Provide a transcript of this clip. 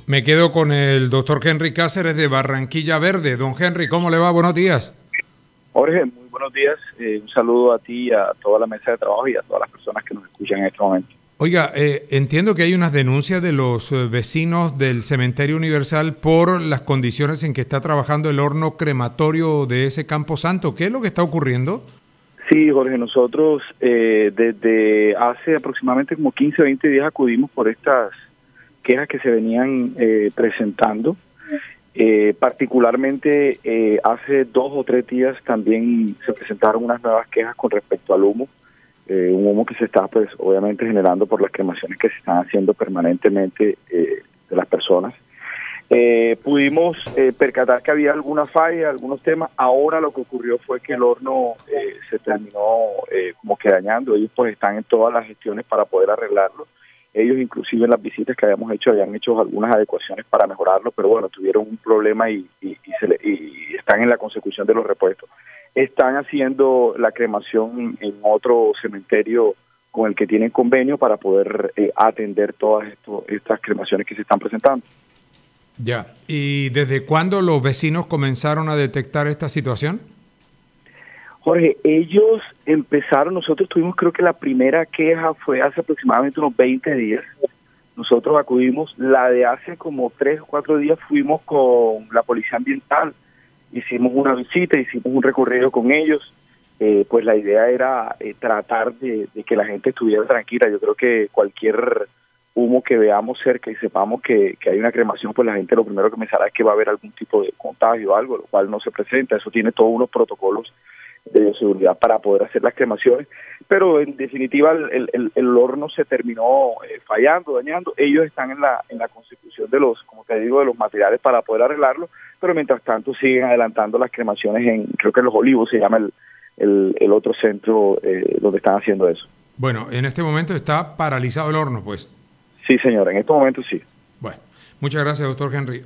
Me quedo con el doctor Henry Cáceres de Barranquilla Verde. Don Henry, ¿cómo le va? Buenos días. Jorge, muy buenos días. Un saludo a ti, a toda la mesa de trabajo y a todas las personas que nos escuchan en este momento. Oiga, entiendo que hay unas denuncias de los vecinos del Cementerio Universal por las condiciones en que está trabajando el horno crematorio de ese Campo Santo. ¿Qué es lo que está ocurriendo? Sí, Jorge, nosotros desde hace aproximadamente como 15 o 20 días acudimos por estas quejas que se venían presentando. Particularmente hace 2 o 3 días también se presentaron unas nuevas quejas con respecto al humo. Un humo que se está, pues, obviamente generando por las cremaciones que se están haciendo permanentemente de las personas. Pudimos percatar que había alguna falla, algunos temas. Ahora lo que ocurrió fue que el horno se terminó como que dañando. Ellos pues están en todas las gestiones para poder arreglarlo. Ellos inclusive en las visitas que habíamos hecho habían hecho algunas adecuaciones para mejorarlo, pero bueno, tuvieron un problema y están en la consecución de los repuestos. Están haciendo la cremación en otro cementerio con el que tienen convenio para poder atender todas estas cremaciones que se están presentando. Ya. ¿Y desde cuándo los vecinos comenzaron a detectar esta situación? Jorge, ellos empezaron, nosotros tuvimos, creo que la primera queja fue hace aproximadamente unos 20 días. Nosotros acudimos, la de hace como 3 o 4 días fuimos con la policía ambiental, hicimos una visita, hicimos un recorrido con ellos. Pues la idea era tratar de que la gente estuviera tranquila. Yo creo que cualquier humo que veamos cerca y sepamos que hay una cremación, pues la gente lo primero que pensará es que va a haber algún tipo de contagio o algo, lo cual no se presenta. Eso tiene todos unos protocolos de bioseguridad para poder hacer las cremaciones, pero en definitiva el horno se terminó fallando, dañando. Ellos están en la consecución de los, como te digo, de los materiales para poder arreglarlo, pero mientras tanto siguen adelantando las cremaciones creo que en Los Olivos se llama el otro centro donde están haciendo eso. Bueno, en este momento está paralizado el horno, pues. Sí, señora, en estos momentos sí. Bueno, muchas gracias, doctor Henry.